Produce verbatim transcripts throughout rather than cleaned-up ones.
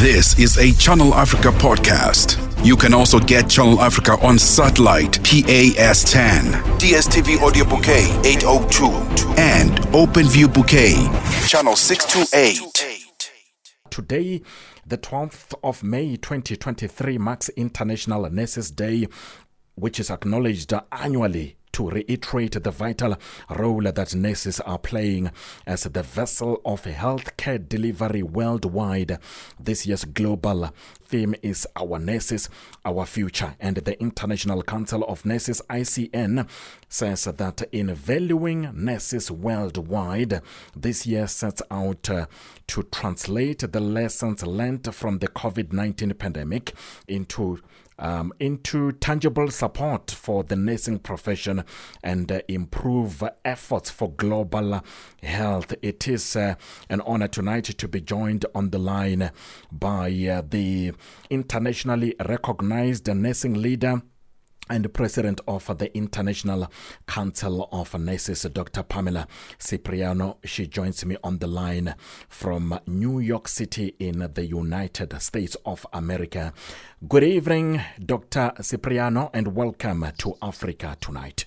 This is a Channel Africa podcast. You can also get Channel Africa on satellite P A S ten, D S T V Audio Bouquet eight oh two, and OpenView Bouquet Channel six twenty-eight. Today, the twelfth of May twenty twenty-three, marks International Nurses Day, which is acknowledged annually to reiterate the vital role that nurses are playing as the vessel of healthcare delivery worldwide. This year's global theme is Our Nurses, Our Future, and the International Council of Nurses, I C N, says that in valuing nurses worldwide, this year sets out uh, to translate the lessons learned from the covid nineteen pandemic into Um, into tangible support for the nursing profession and uh, improve uh, efforts for global uh, health. It is uh, an honor tonight to be joined on the line by uh, the internationally recognized nursing leader and the president of the International Council of Nurses, Doctor Pamela Cipriano. She joins me on the line from New York City in the United States of America. Good evening, Doctor Cipriano, and welcome to Africa Tonight.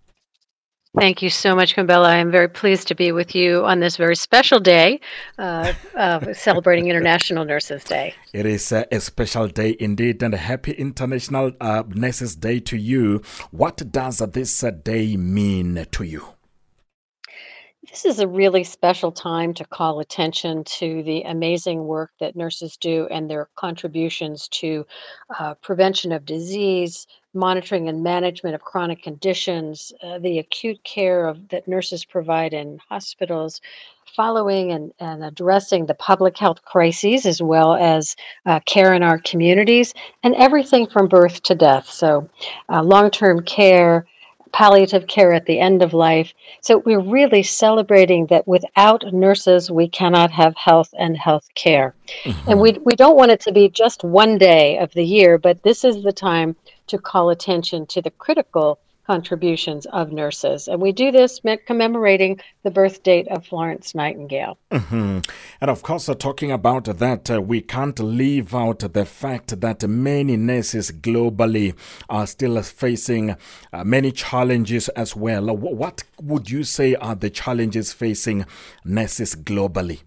Thank you so much, Kumbela. I am very pleased to be with you on this very special day, uh, uh, celebrating International Nurses Day. It is uh, a special day indeed, and a happy International uh, Nurses Day to you. What does this uh, day mean to you? This is a really special time to call attention to the amazing work that nurses do and their contributions to uh, prevention of disease, monitoring and management of chronic conditions, uh, the acute care of, that nurses provide in hospitals, following and, and addressing the public health crises, as well as uh, care in our communities, and everything from birth to death. So uh, long-term care, palliative care at the end of life. So we're really celebrating that without nurses, we cannot have health and health care. Mm-hmm. And we we don't want it to be just one day of the year, but this is the time to call attention to the critical contributions of nurses. And we do this commemorating the birth date of Florence Nightingale. Mm-hmm. And of course, uh, talking about that, uh, we can't leave out the fact that many nurses globally are still facing uh, many challenges as well. What would you say are the challenges facing nurses globally?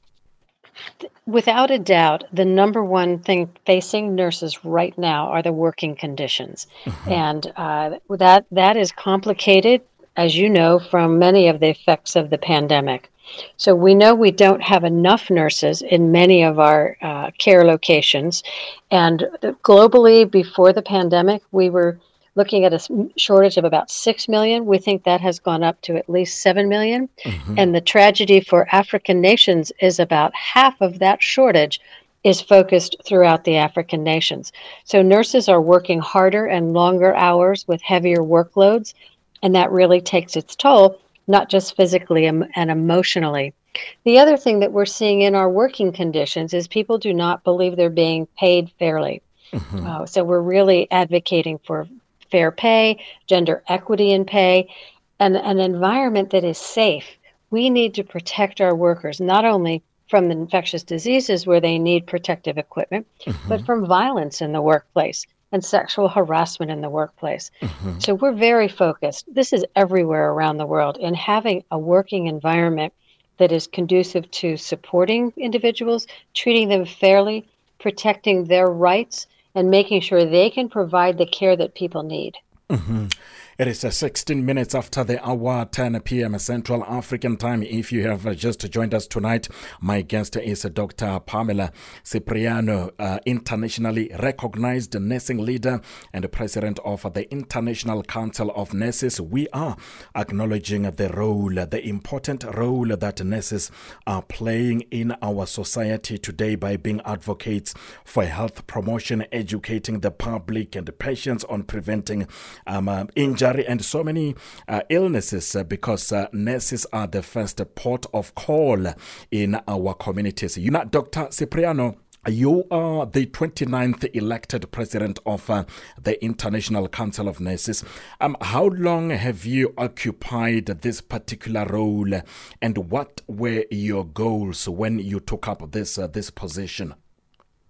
Without a doubt, the number one thing facing nurses right now are the working conditions. Mm-hmm. And uh, that that is complicated, as you know, from many of the effects of the pandemic. So we know we don't have enough nurses in many of our uh, care locations. And globally, before the pandemic, we were looking at a shortage of about six million. We think that has gone up to at least seven million. Mm-hmm. And the tragedy for African nations is about half of that shortage is focused throughout the African nations. So nurses are working harder and longer hours with heavier workloads, and that really takes its toll, not just physically and emotionally. The other thing that we're seeing in our working conditions is people do not believe they're being paid fairly. Mm-hmm. Uh, so we're really advocating for fair pay, gender equity in pay, and an environment that is safe. We need to protect our workers, not only from the infectious diseases where they need protective equipment, mm-hmm. but from violence in the workplace and sexual harassment in the workplace. Mm-hmm. So we're very focused. This is everywhere around the world, in having a working environment that is conducive to supporting individuals, treating them fairly, protecting their rights, and making sure they can provide the care that people need. Mm-hmm. It is uh, sixteen minutes after the hour, ten p.m. Central African time. If you have uh, just joined us tonight, my guest is uh, Doctor Pamela Cipriano, uh, internationally recognized nursing leader and the president of uh, the International Council of Nurses. We are acknowledging the role, the important role that nurses are playing in our society today by being advocates for health promotion, educating the public and the patients on preventing um, uh, injury and so many uh, illnesses uh, because uh, nurses are the first port of call in our communities. You know, Doctor Cipriano, you are the twenty-ninth elected president of uh, the International Council of Nurses. Um, how long have you occupied this particular role, and what were your goals when you took up this uh, this position?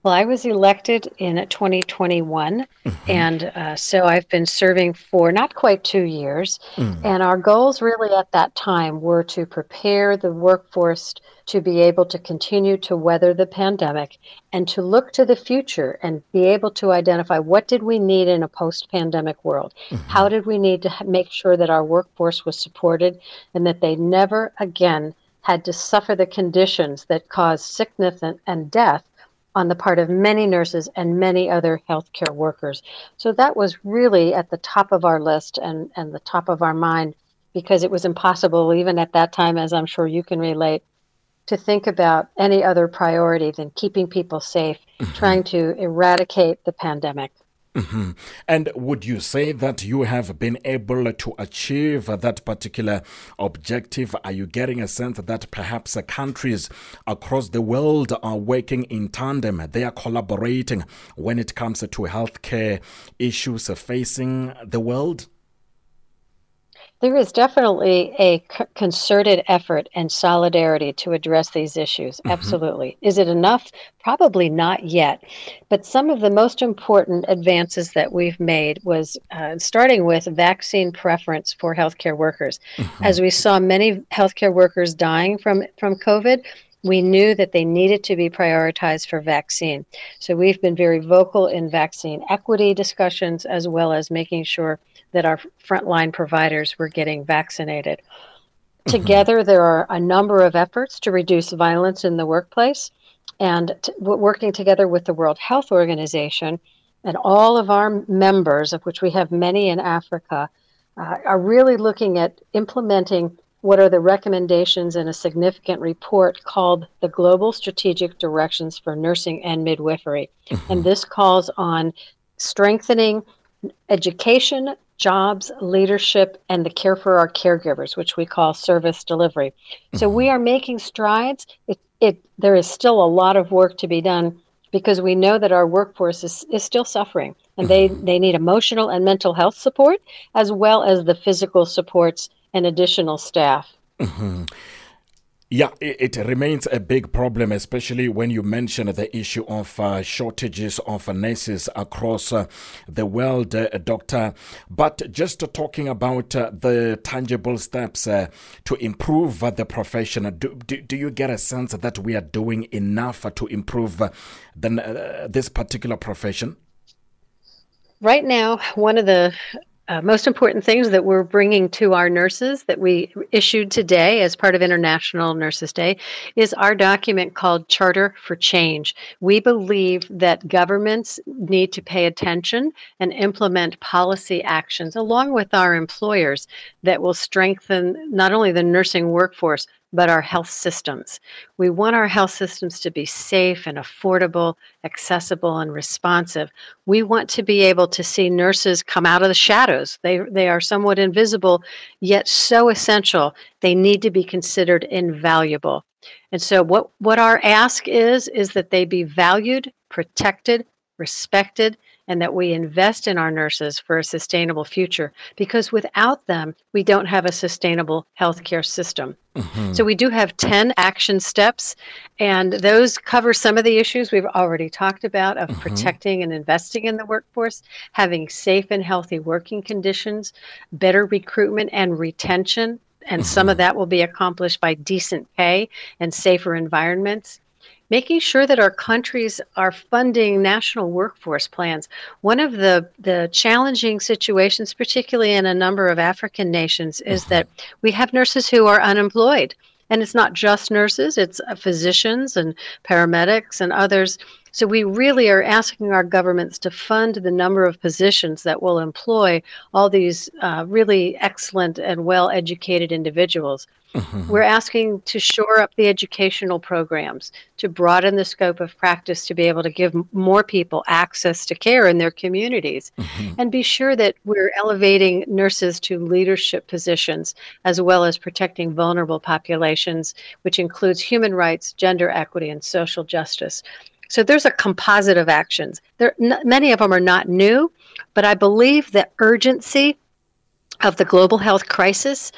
Well, I was elected in twenty twenty-one, Mm-hmm. and uh, so I've been serving for not quite two years. Mm. And our goals really at that time were to prepare the workforce to be able to continue to weather the pandemic and to look to the future and be able to identify what did we need in a post-pandemic world? Mm-hmm. How did we need to ha- make sure that our workforce was supported and that they never again had to suffer the conditions that caused sickness and, and death on the part of many nurses and many other healthcare workers. So that was really at the top of our list and, and the top of our mind, because it was impossible, even at that time, as I'm sure you can relate, to think about any other priority than keeping people safe, trying to eradicate the pandemic. Mhm. And would you say that you have been able to achieve that particular objective? Are you getting a sense that perhaps uh, countries across the world are working in tandem? They are collaborating when it comes to healthcare issues facing the world? There is definitely a c- concerted effort and solidarity to address these issues. Mm-hmm. Absolutely. Is it enough? Probably not yet. But some of the most important advances that we've made was uh, starting with vaccine preference for healthcare workers. Mm-hmm. As we saw many healthcare workers dying from, from COVID, we knew that they needed to be prioritized for vaccine. So we've been very vocal in vaccine equity discussions, as well as making sure that our frontline providers were getting vaccinated. Mm-hmm. Together, there are a number of efforts to reduce violence in the workplace, and t- working together with the World Health Organization and all of our members, of which we have many in Africa, uh, are really looking at implementing what are the recommendations in a significant report called the Global Strategic Directions for Nursing and Midwifery. Mm-hmm. And this calls on strengthening education, jobs, leadership, and the care for our caregivers, which we call service delivery. So we are making strides. It, it, there is still a lot of work to be done because we know that our workforce is, is still suffering, and they, they need emotional and mental health support, as well as the physical supports and additional staff. Mm-hmm. Yeah, it, it remains a big problem, especially when you mention the issue of uh, shortages of uh, nurses across uh, the world, uh, Doctor. But just uh, talking about uh, the tangible steps uh, to improve uh, the profession, do, do, do you get a sense that we are doing enough uh, to improve uh, the, uh, this particular profession? Right now, one of the Uh, most important things that we're bringing to our nurses that we issued today as part of International Nurses Day is our document called Charter for Change. We believe that governments need to pay attention and implement policy actions along with our employers that will strengthen not only the nursing workforce, but our health systems. We want our health systems to be safe and affordable, accessible, and responsive. We want to be able to see nurses come out of the shadows. They, they are somewhat invisible, yet so essential. They need to be considered invaluable. And so what, what our ask is, is that they be valued, protected, respected, and that we invest in our nurses for a sustainable future, because without them, we don't have a sustainable healthcare system. Mm-hmm. So we do have ten action steps, and those cover some of the issues we've already talked about of mm-hmm. protecting and investing in the workforce, having safe and healthy working conditions, better recruitment and retention, and mm-hmm. some of that will be accomplished by decent pay and safer environments. Making sure that our countries are funding national workforce plans. One of the, the challenging situations, particularly in a number of African nations, is that we have nurses who are unemployed. And it's not just nurses, it's physicians and paramedics and others. So we really are asking our governments to fund the number of positions that will employ all these uh, really excellent and well-educated individuals. Mm-hmm. We're asking to shore up the educational programs, to broaden the scope of practice, to be able to give more people access to care in their communities, mm-hmm. and be sure that we're elevating nurses to leadership positions, as well as protecting vulnerable populations, which includes human rights, gender equity, and social justice. So there's a composite of actions. There, n- many of them are not new, but I believe the urgency of the global health crisis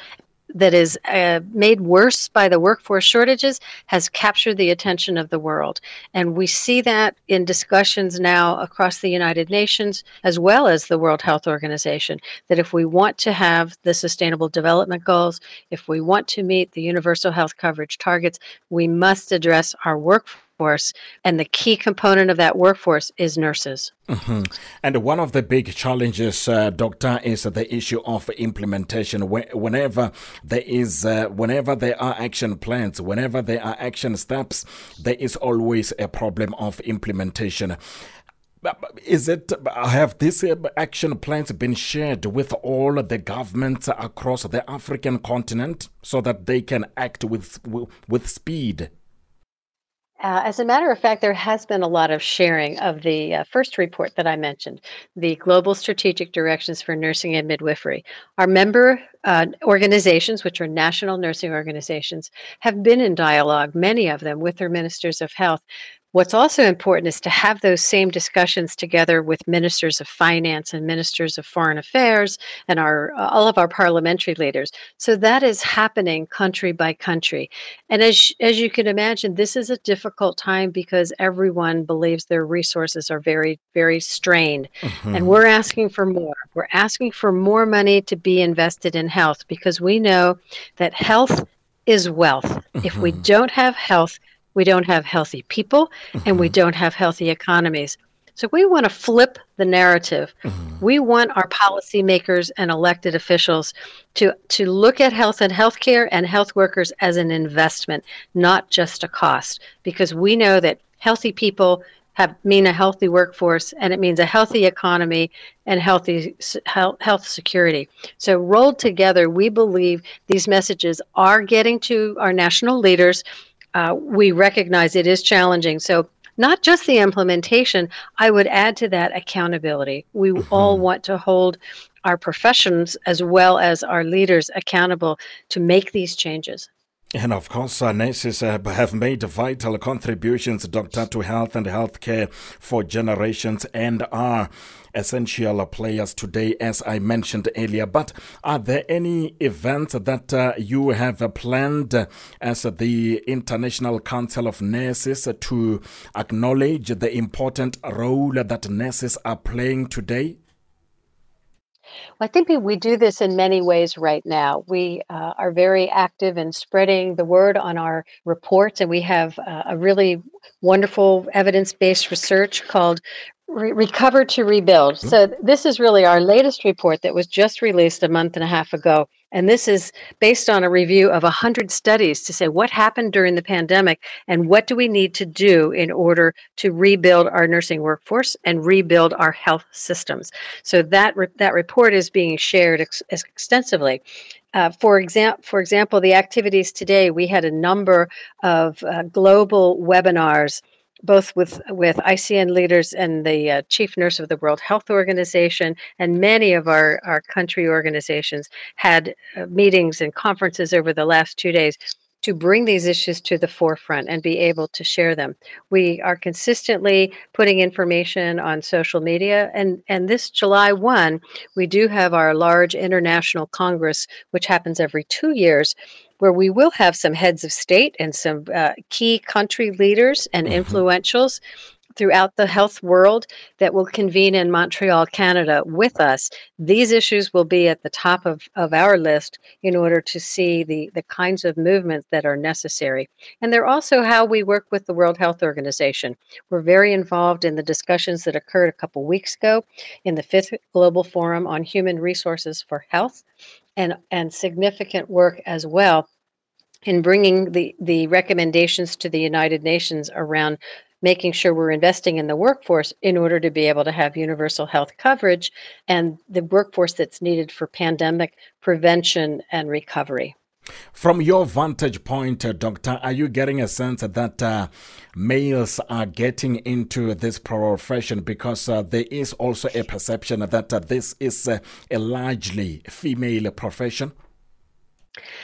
that is uh, made worse by the workforce shortages has captured the attention of the world. And we see that in discussions now across the United Nations, as well as the World Health Organization, that if we want to have the Sustainable Development Goals, if we want to meet the universal health coverage targets, we must address our workforce. And the key component of that workforce is nurses. Mm-hmm. And one of the big challenges, uh, Doctor, is the issue of implementation. Whenever there is, uh, whenever there are action plans, whenever there are action steps, there is always a problem of implementation. Is it, have these action plans been shared with all the governments across the African continent so that they can act with with speed? Uh, as a matter of fact, there has been a lot of sharing of the uh, first report that I mentioned, the Global Strategic Directions for Nursing and Midwifery. Our member uh, organizations, which are national nursing organizations, have been in dialogue, many of them, with their ministers of health. What's also important is to have those same discussions together with ministers of finance and ministers of foreign affairs and our all of our parliamentary leaders. So that is happening country by country. And as, as you can imagine, this is a difficult time because everyone believes their resources are very, very strained. Mm-hmm. And we're asking for more. We're asking for more money to be invested in health because we know that health is wealth. Mm-hmm. If we don't have health, we don't have healthy people, mm-hmm. and we don't have healthy economies. So we want to flip the narrative. Mm-hmm. We want our policymakers and elected officials to, to look at health and healthcare and health workers as an investment, not just a cost, because we know that healthy people have mean a healthy workforce, and it means a healthy economy and healthy health, health security. So rolled together, we believe these messages are getting to our national leaders. Uh, we recognize it is challenging. So not just the implementation, I would add to that accountability. We mm-hmm. all want to hold our professions as well as our leaders accountable to make these changes. And of course, uh, nurses uh, have made vital contributions, Doctor, to health and healthcare for generations and are essential players today, as I mentioned earlier. But are there any events that uh, you have uh, planned uh, as the International Council of Nurses uh, to acknowledge the important role that nurses are playing today? Well, I think we, we do this in many ways right now. We uh, are very active in spreading the word on our reports, and we have uh, a really wonderful evidence-based research called Re- Recover to Rebuild. Mm-hmm. So this is really our latest report that was just released a month and a half ago. And this is based on a review of one hundred studies to say what happened during the pandemic and what do we need to do in order to rebuild our nursing workforce and rebuild our health systems. So that re- that report is being shared ex- extensively. Uh, for, exam- for example, the activities today, we had a number of uh, global webinars both with, with I C N leaders and the uh, chief nurse of the World Health Organization, and many of our, our country organizations had uh, meetings and conferences over the last two days to bring these issues to the forefront and be able to share them. We are consistently putting information on social media, and, and this July first, we do have our large international congress, which happens every two years, where we will have some heads of state and some uh, key country leaders and mm-hmm. influentials throughout the health world that will convene in Montreal, Canada with us. These issues will be at the top of, of our list in order to see the, the kinds of movements that are necessary. And they're also how we work with the World Health Organization. We're very involved in the discussions that occurred a couple weeks ago in the fifth Global Forum on Human Resources for Health, and, and significant work as well in bringing the, the recommendations to the United Nations around making sure we're investing in the workforce in order to be able to have universal health coverage and the workforce that's needed for pandemic prevention and recovery. From your vantage point, uh, Doctor, are you getting a sense that uh, males are getting into this profession because uh, there is also a perception that uh, this is uh, a largely female profession?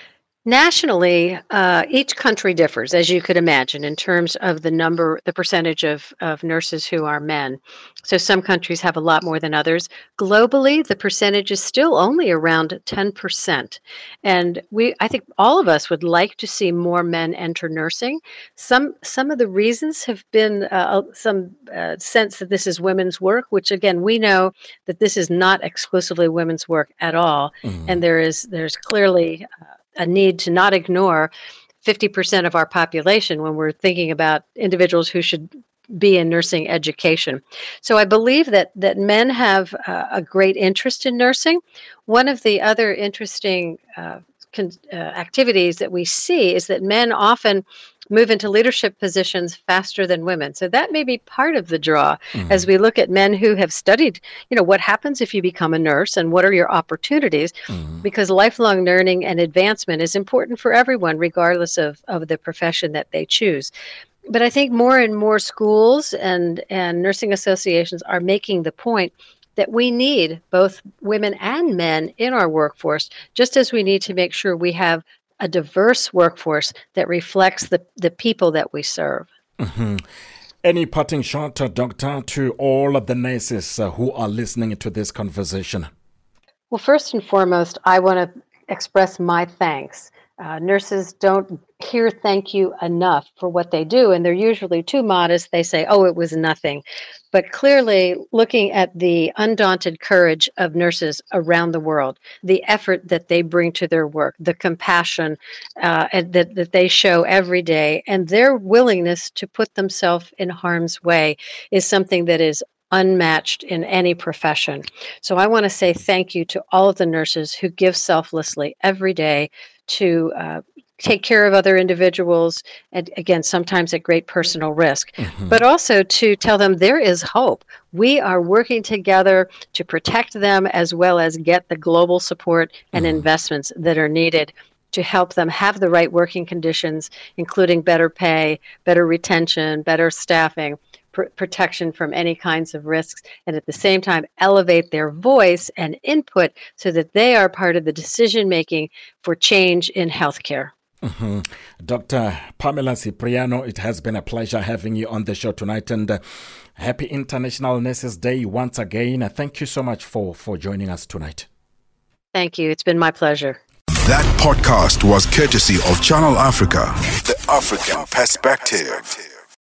Nationally, uh, each country differs, as you could imagine, in terms of the number, the percentage of, of nurses who are men. So some countries have a lot more than others. Globally, the percentage is still only around ten percent. And we, I think all of us would like to see more men enter nursing. Some, some of the reasons have been uh, some uh, sense that this is women's work, which again, we know that this is not exclusively women's work at all. Mm-hmm. And there is, there's clearly uh, a need to not ignore fifty percent of our population when we're thinking about individuals who should be in nursing education. So I believe that that men have uh, a great interest in nursing. One of the other interesting uh, con- uh, activities that we see is that men often move into leadership positions faster than women. So that may be part of the draw mm-hmm. as we look at men who have studied, you know, what happens if you become a nurse and what are your opportunities, mm-hmm. because lifelong learning and advancement is important for everyone, regardless of, of the profession that they choose. But I think more and more schools and, and nursing associations are making the point that we need both women and men in our workforce, just as we need to make sure we have a diverse workforce that reflects the, the people that we serve. Mm-hmm. Any parting shot, uh, Doctor, to all of the nurses uh, who are listening to this conversation? Well, first and foremost, I want to express my thanks. Uh, nurses don't hear thank you enough for what they do, and they're usually too modest. They say, oh, it was nothing. But clearly, looking at the undaunted courage of nurses around the world, the effort that they bring to their work, the compassion uh, that, that they show every day, and their willingness to put themselves in harm's way is something that is unmatched in any profession. So I want to say thank you to all of the nurses who give selflessly every day to uh, take care of other individuals, and again, sometimes at great personal risk, mm-hmm. but also to tell them there is hope. We are working together to protect them as well as get the global support and mm-hmm. investments that are needed to help them have the right working conditions, including better pay, better retention, better staffing, pr- protection from any kinds of risks, and at the same time elevate their voice and input so that they are part of the decision-making for change in healthcare. Mm-hmm. Doctor Pamela Cipriano, it has been a pleasure having you on the show tonight, and uh, happy International Nurses Day once again. Uh, thank you so much for, for joining us tonight. Thank you. It's been my pleasure. That podcast was courtesy of Channel Africa, the African Perspective.